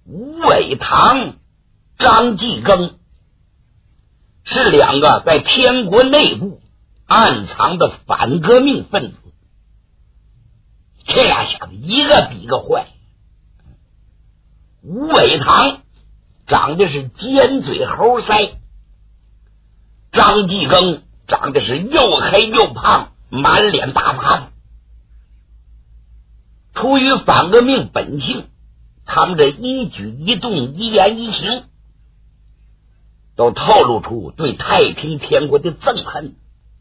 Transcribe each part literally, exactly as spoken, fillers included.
吴伟堂、张继庚是两个在天国内部暗藏的反革命分子。这俩小子一个比一个坏。吴伟堂长得是尖嘴猴腮，张继庚长得是又黑又胖，满脸大麻子。出于反革命本性，他们这一举一动、一言一行都透露出对太平天国的憎恨。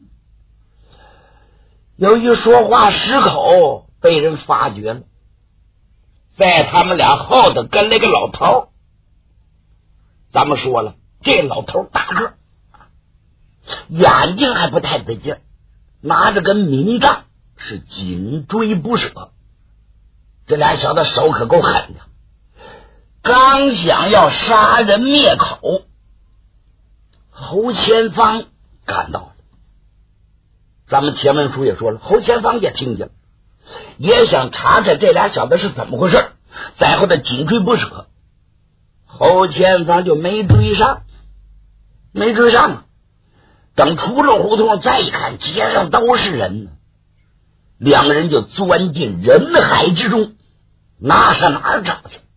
由于说话失口被人发觉了，在他们俩后头跟了个老头。咱们说了，这老头大个，眼睛还不太得劲，拿着根民杖是紧追不舍。这俩小子手可够狠的，刚想要杀人灭口，侯千芳赶到了。咱们前文书也说了，侯千芳也听见了，也想查查这俩小子是怎么回事，在后头紧追不舍。侯千芳就没追上，没追上啊！等出了胡同，再一看，街上都是人呢，两个人就钻进人海之中，哪上哪儿找去？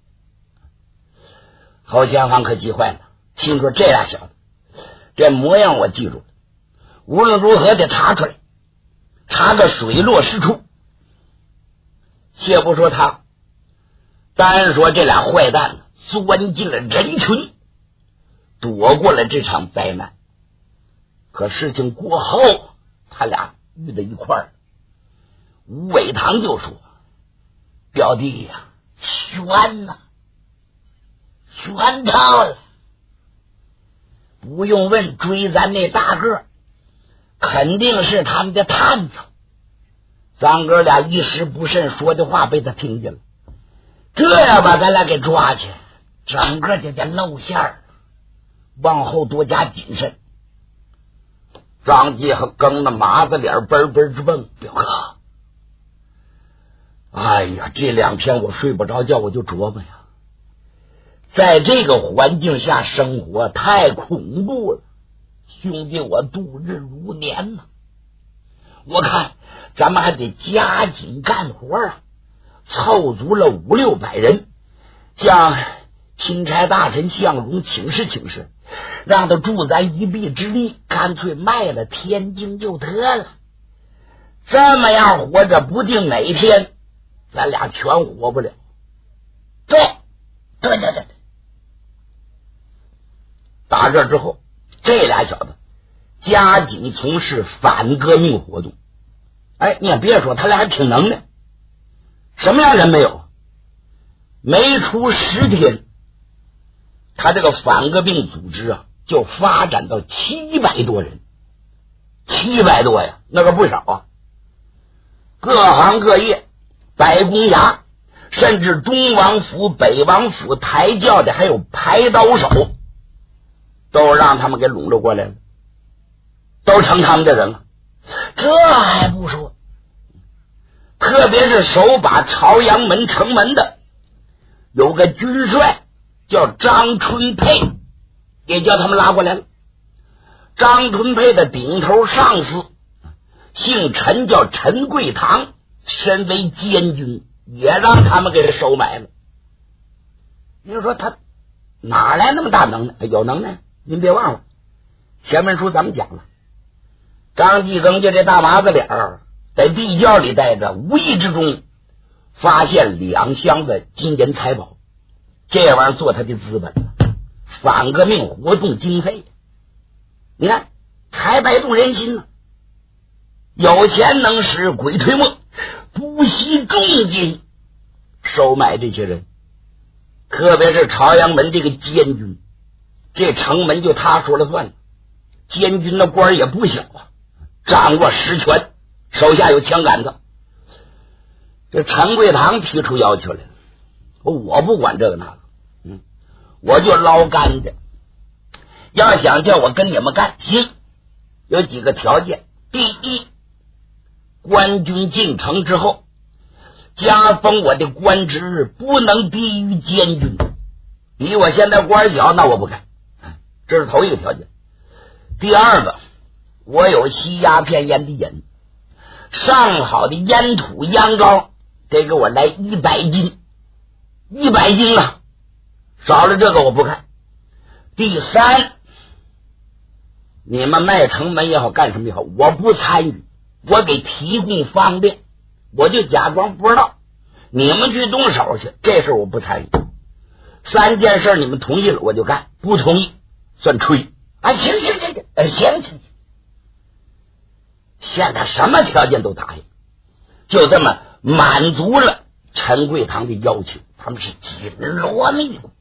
侯千芳可急坏了，心说这俩小子，这模样我记住了，无论如何得查出来，查个水落石出。且不说他，单说这俩坏蛋呢，钻进了人群，躲过了这场灾难。可事情过后，他俩遇在一块儿，吴伟堂就说：“表弟呀、啊，悬呐，悬到了！不用问，追咱那大个肯定是他们的探子。咱哥俩一时不慎说的话被他听见了，这要把咱俩给抓去，整个就得露馅儿，往后多加谨慎。”张继和更的麻子脸奔奔直蹦，表哥，哎呀，这两天我睡不着觉，我就琢磨呀，在这个环境下生活太恐怖了，兄弟我度日如年呐。我看咱们还得加紧干活啊，凑足了五六百人，向钦差大臣向荣请示请示，让他助咱一臂之力，干脆卖了天津就得了。这么样活着，不定哪一天咱俩全活不了。对，对对对对。打这之后，这俩小子加紧从事反革命活动。哎，你也别说，他俩还挺能的。什么样人没有？没出十天，他这个反革命组织啊，就发展到七百多人，七百多呀，那个不少啊。各行各业，白公衙，甚至东王府、北王府抬轿的，还有排刀手，都让他们给笼络过来了，都成他们的人了。这还不说，特别是守把朝阳门城门的，有个军帅叫张春佩，也叫他们拉过来了。张春佩的顶头上司姓陈，叫陈贵堂，身为监军，也让他们给收买了。你说他哪来那么大能耐？有能耐，您别忘了前面书咱们讲了，张继庚就这大麻子脸儿，在地窖里待着，无意之中发现两箱的金银财宝，这玩意儿做他的资本，反革命活动经费。你看财百动人心呢、啊，有钱能使鬼推磨，不惜重金收买这些人。特别是朝阳门这个监军，这城门就他说了算了，监军的官也不小啊，掌握实权，手下有枪杆子。这陈贵堂提出要求来了，我不管这个那个，嗯，我就捞干的。要想叫我跟你们干，行，有几个条件。第一，官军进城之后，加封我的官职不能低于监军， 比我现在官小，那我不干。这是头一个条件。第二个，我有吸鸦片烟的瘾，上好的烟土烟膏得给我来一百斤，一百斤啊，少了这个我不干。第三，你们卖城门也好，干什么也好，我不参与，我给提供方便，我就假装不知道，你们去动手去，这事我不参与。三件事你们同意了我就干，不同意算吹。啊，行行行行，呃，行行。现在什么条件都答应，就这么满足了陈桂堂的要求，他们是紧锣密鼓。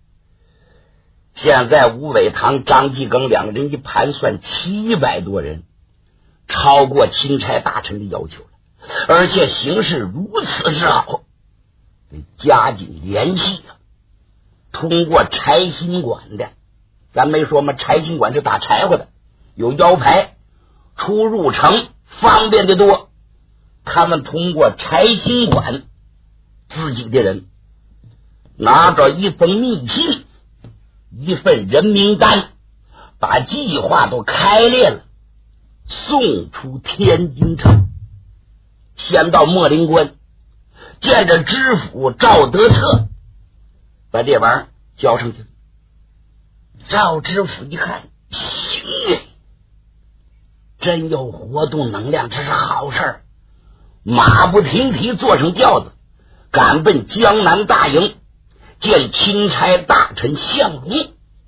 现在吴伟堂、张继庚两个人一盘算，七百多人，超过钦差大臣的要求了，而且形势如此之好，得加紧联系啊！通过柴薪馆的，咱没说吗？柴薪馆是打柴火的，有腰牌，出入城方便的多。他们通过柴薪馆自己的人拿着一封密信，一份人名单，把计划都开列了，送出天津城。先到莫林关，见着知府赵德策，把这玩意儿交上去。赵知府一看，行，真有活动能量，这是好事儿。马不停蹄坐上轿子，赶奔江南大营，见钦差大臣向荣。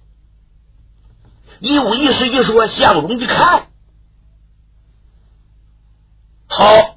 一五一十一说，向荣一看，好，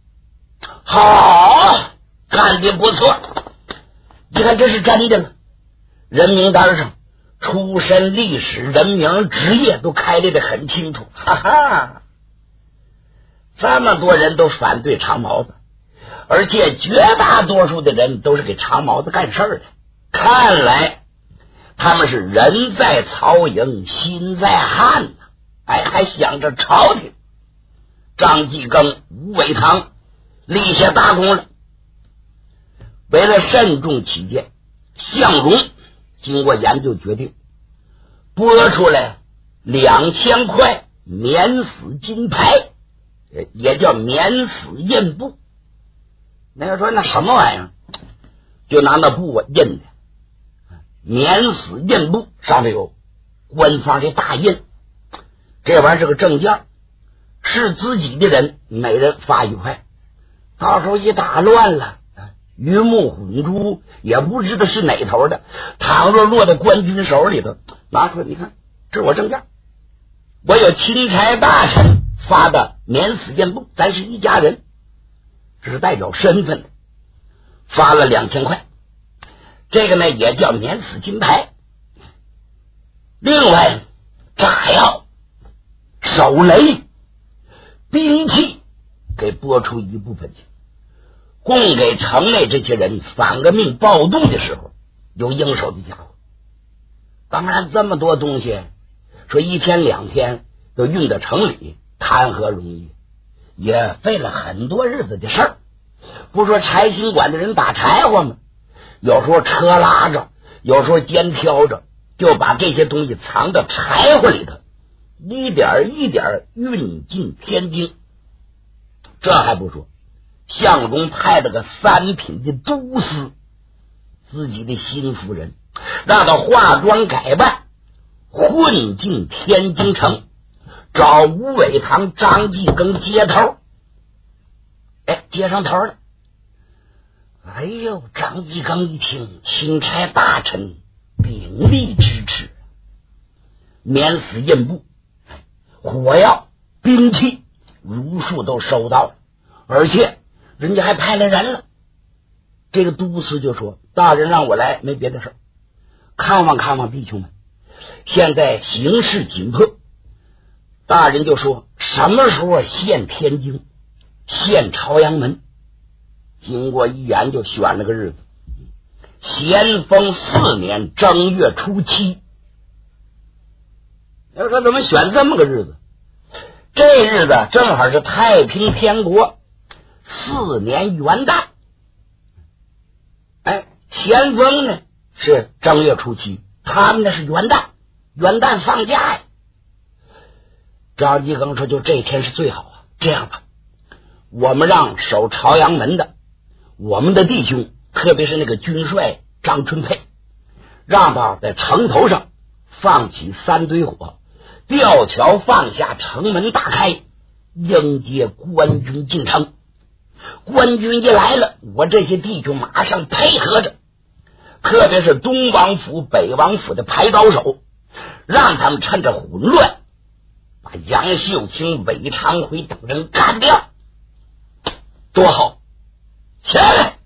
好，干得不错。一看这是真的了，人名单上出身、历史、人名、职业都开列得很清楚。哈哈，这么多人都反对长毛子，而且绝大多数的人都是给长毛子干事儿的。看来他们是人在曹营心在汉呢、啊，哎，还想着朝廷。张继庚、吴伟堂立下大功了。为了慎重起见，向荣经过研究决定，拨出来两千块免死金牌，也叫免死印布。那个说那什么玩意儿？就拿那布啊印的免死印布，上面有官方的大印。这玩意儿是个正件，是自己的人每人发一块，到时候一打乱了，鱼目混珠，也不知道是哪头的。倘若落到官军手里头，拿出来，你看，这是我证件，我有钦差大臣发的免死印布，咱是一家人，这是代表身份的，发了两千块。这个呢也叫免死金牌。另外，炸药、手雷、兵器给拨出一部分去，供给城内这些人反革命暴动的时候有应手的家伙。当然这么多东西说一天两天都运到城里，谈何容易，也费了很多日子的事儿。不说柴薪馆的人打柴火吗？有时候车拉着，有时候肩挑着，就把这些东西藏到柴火里头，一点一点运进天津。这还不说，向荣派了个三品的都司，自己的新夫人，让他化妆改扮，混进天津城，找吴伟堂、张继庚接头。哎，接上头了。哎呦，张继庚一听，钦差大臣鼎力支持，免死印布、火药、兵器如数都收到了，而且人家还派了人了。这个都司就说，大人让我来没别的事，看望看望弟兄们，现在形势紧迫。大人就说什么时候献天津，献朝阳门。经过一研究，选了个日子，咸丰四年正月初七。要说怎么选这么个日子？这日子正好是太平天国四年元旦。哎，咸丰呢是正月初七，他们那是元旦，元旦放假呀。张继庚说就这天是最好啊，这样吧，我们让守朝阳门的我们的弟兄，特别是那个军帅张春佩，让他在城头上放起三堆火，吊桥放下，城门大开，迎接官军进城。官军一来了，我这些弟兄马上配合着，特别是东王府北王府的排刀手，让他们趁着混乱把杨秀清、韦长辉等人干掉，多好！起来！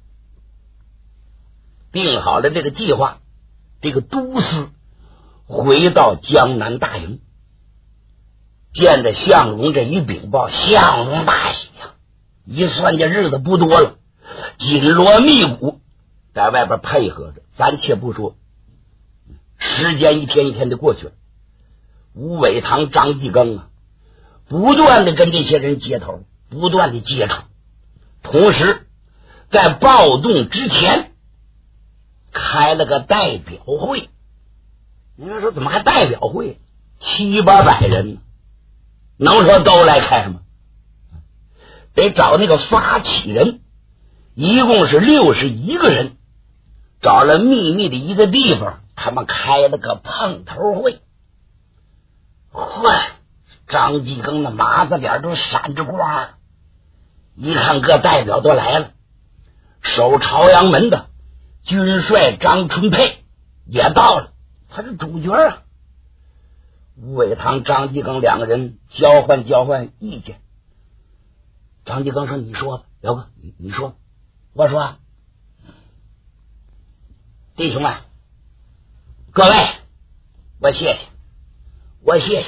定好了这个计划，这个都司回到江南大营，见着项荣这一禀报，项荣大喜呀！一算这日子不多了，紧锣密鼓在外边配合着。咱且不说，时间一天一天的过去了，吴伟堂、张继庚啊，不断的跟这些人接头，不断的接触，同时在暴动之前开了个代表会。你们说怎么还代表会？七八百人呢，能说都来开吗？得找那个发起人，一共是六十一个人，找了秘密的一个地方，他们开了个碰头会。嚯，张继庚的麻子脸都闪着光，一看各代表都来了，守朝阳门的军帅张春佩也到了，他是主角啊。吴伟堂、张继庚两个人交换交换意见。张继庚说：“你说吧，刘哥，你你说。”我说：“弟兄们，各位，我谢谢，我谢谢。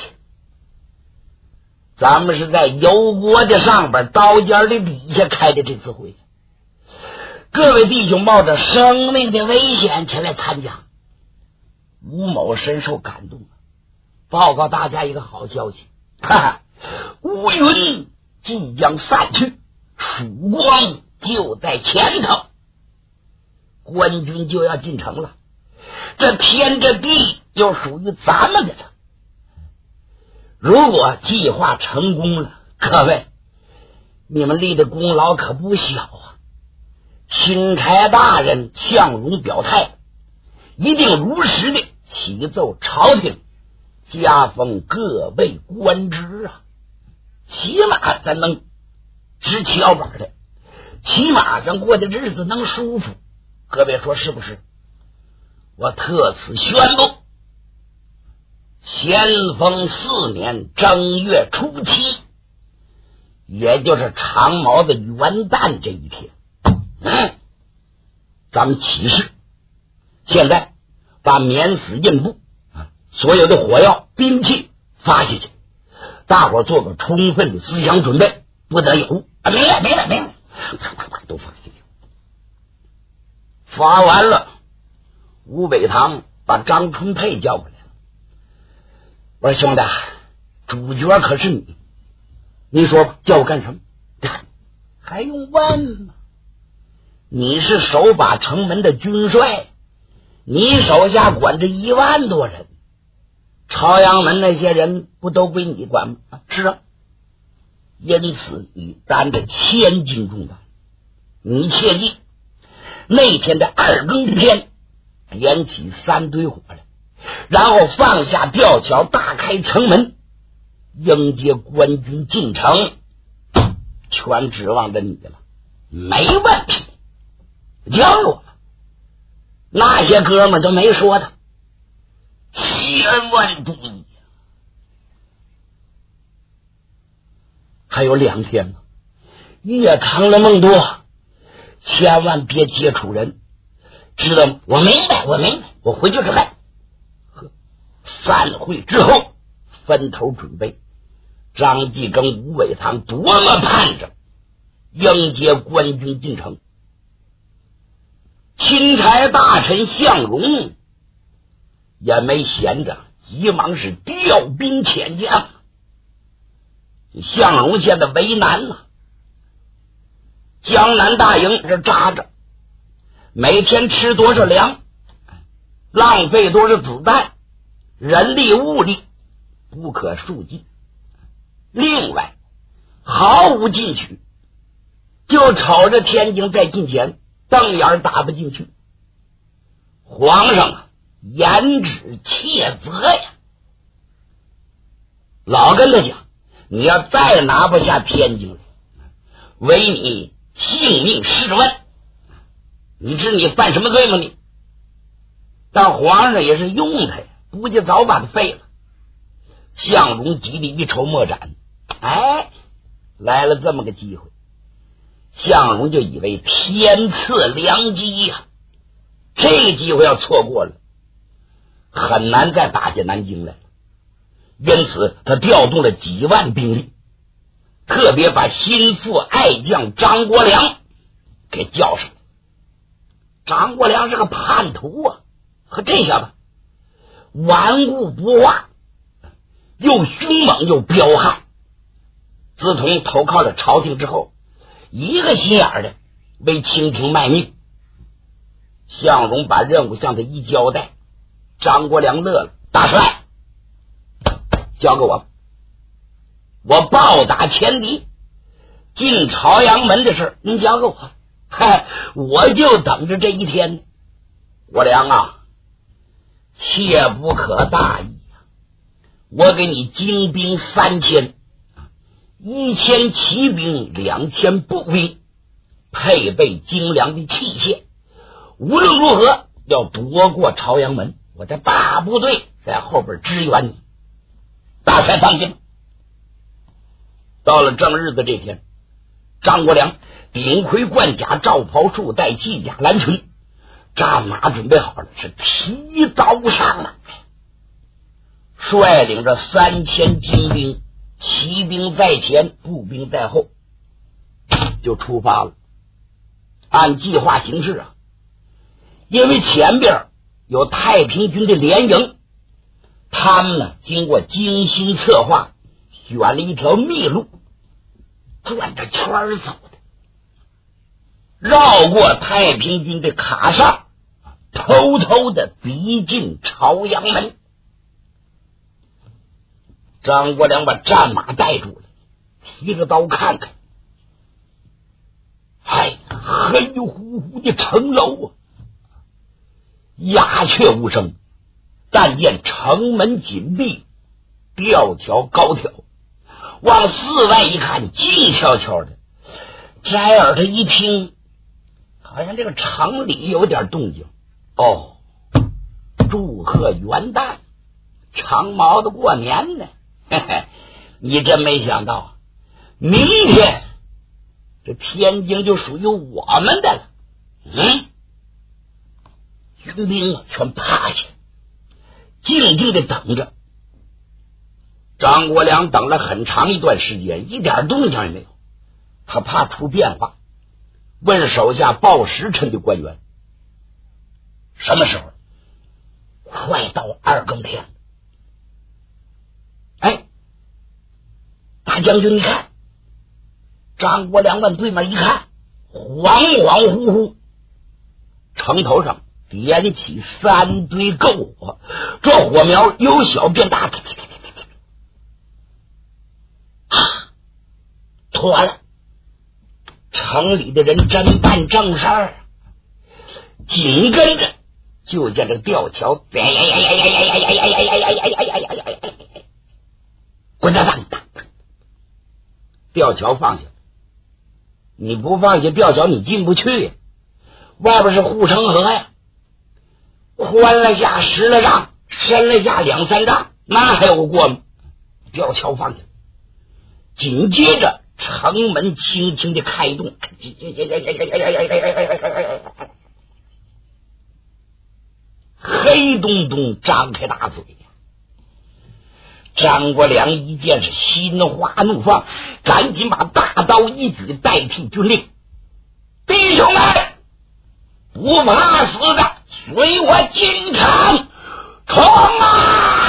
咱们是在油锅的上边，刀尖的底下开的这次会，各位弟兄冒着生命的危险前来参加。吴某深受感动，报告大家一个好消息，哈哈，乌云即将散去，曙光就在前头，官军就要进城了，这天这地又属于咱们的了。如果计划成功了，各位你们立的功劳可不小啊！钦差大人向荣表态，一定如实的启奏朝廷，加封各位官职啊！起码咱能直起腰板的，起码上过的日子能舒服。各位说是不是？我特此宣布，咸丰四年正月初七，也就是长毛的元旦这一天，嗯，咱们起事。现在把免死印簿、所有的火药、兵器发下去，大伙做个充分的思想准备，不得有误啊！明白，明白，明白，快快快，都发下去。发完了，吴北堂把张春佩叫过来了。我说：“兄弟，主角可是你，你说吧，叫我干什么？还用问吗？你是守把城门的军帅，你手下管着一万多人，朝阳门那些人不都归你管吗？是啊，因此你担着千斤重担。你切记，那天的二更天，点起三堆火来，然后放下吊桥，大开城门，迎接官军进城，全指望着你了。没问题，交给我了。那些哥们都没说的，千万注意，还有两天呢，夜长了梦多，千万别接触人，知道吗？我明白，我明白，我回去吃饭。散会之后，分头准备。张继跟吴伟堂多么盼着迎接官军进城。钦差大臣向荣也没闲着，急忙是调兵遣将。向荣现在为难了，江南大营这扎着，每天吃多少粮？ 浪费都是子弹，人力物力不可数计。另外毫无进取，就瞅着天津在近前，瞪眼打不进去。皇上啊，严旨切责呀！老跟他讲，你要再拿不下天津来，为你性命试问。你知你犯什么罪吗你？但皇上也是用他呀，估计早把他废了。向荣急得一筹莫展，哎，来了这么个机会，向荣就以为天赐良机呀、啊，这个机会要错过了，很难再打进南京来了。因此他调动了几万兵力，特别把心腹爱将张国良给叫上。张国良是个叛徒啊，和这下子顽固不化，又凶猛又彪悍。自从投靠了朝廷之后，一个心眼的为清廷卖命。向荣把任务向他一交代，张国良乐了，大帅，交给我，我报答前敌。进朝阳门的事您交给我，嗨，我就等着这一天呢。国良啊，切不可大意啊！我给你精兵三千，一千骑兵，两千步兵，配备精良的器械。无论如何要夺过朝阳门，我的大部队在后边支援你。大帅放心。到了正日子这天，张国良顶盔贯甲，罩袍束带，系甲蓝裙，战马准备好了，是提早上了，率领着三千精兵，骑兵在前，步兵在后，就出发了。按计划行事啊，因为前边有太平军的联营，他们呢经过精心策划，选了一条密路，转着圈儿走的，绕过太平军的卡哨，偷偷的逼近朝阳门。张国良把战马带住了，提着刀看看，哎，黑乎乎的城楼啊，鸦雀无声，但见城门紧闭，吊桥高挑，往寺外一看，静悄悄的。摘耳朵一听，好像这个城里有点动静。哦，祝贺元旦，长毛的过年呢。嘿嘿，你真没想到，明天这天津就属于我们的了。嗯，军兵啊全趴下，静静的等着。张国良等了很长一段时间，一点动静也没有。他怕出变化，问手下报时辰的官员，什么时候？快到二更天。哎，大将军，你看。张国良往对面一看，恍恍惚惚，城头上点起三堆篝火，这火苗由小变大，啊，妥了，城里的人真办正事儿。紧跟着就见这吊桥，呀呀呀呀呀呀呀呀呀呀呀呀呀呀呀呀呀！滚蛋蛋！吊桥放下，你不放下吊桥，你进不去呀。外边是护城河呀，宽了下十了丈，深了下两三丈，那还有过吗？吊桥放下，紧接着城门轻轻的开动，黑咚咚张开大嘴。张国良一见是心花怒放，赶紧把大刀一举代替军令，弟兄们，不怕死的，随我进城冲啊！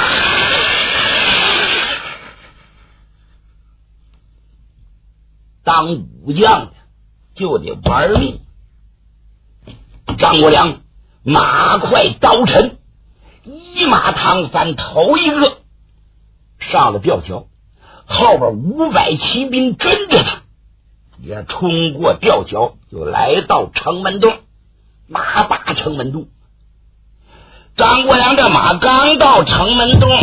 当武将的就得玩命。张国良马快刀沉， 一马趟翻头一个上了吊桥，后边五百骑兵跟着他，也冲过吊桥，就来到城门洞。马打城门洞，张国良这马刚到城门洞，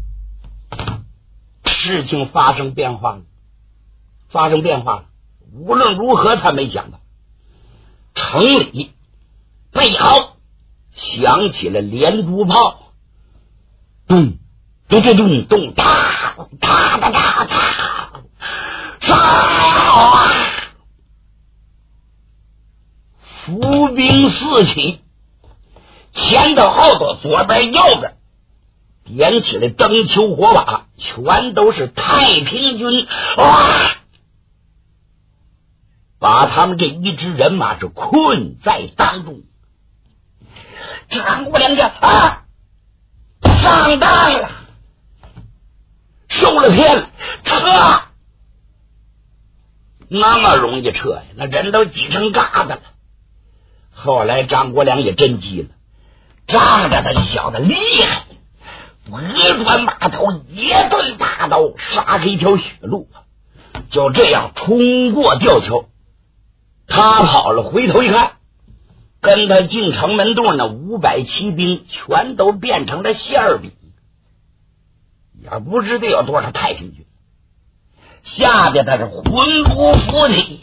事情发生变化了，发生变化了。无论如何，他没想到城里背后响起了连珠炮，咚咚咚咚咚，哒哒哒哒哒，杀啊！伏兵四起，前头后头左边右边点起了灯球火把，全都是太平军，哇！把他们这一支人马是困在当中。张国良家啊，上当了，受了骗了，撤！那么容易撤呀？那人都挤成疙瘩了。后来张国良也真急了，仗着他小子厉害，额转马头，一顿大刀，杀开一条血路，就这样冲过吊桥。他跑了，回头一看，跟他进城门洞那五百骑兵全都变成了馅饼，也不知道有多少太平军，吓得他是魂不附体，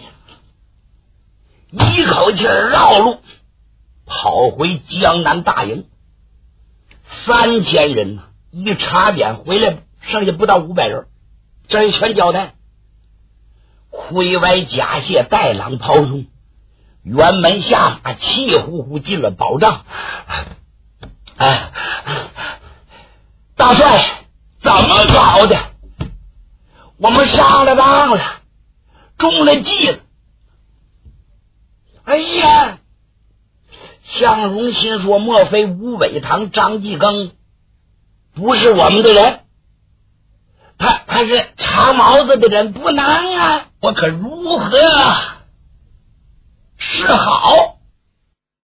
一口气绕路跑回江南大营。三千人呢，一查点回来剩下不到五百人，这一全交代。盔帼甲械带狼袍中，辕门下马，气呼呼进了宝帐。哎，大帅，怎么搞的？我们上了当了，中了计了。哎呀，向荣心说，莫非吴伟堂、张继庚不是我们的人？他他是长毛子的人，不能啊！我可如何是好？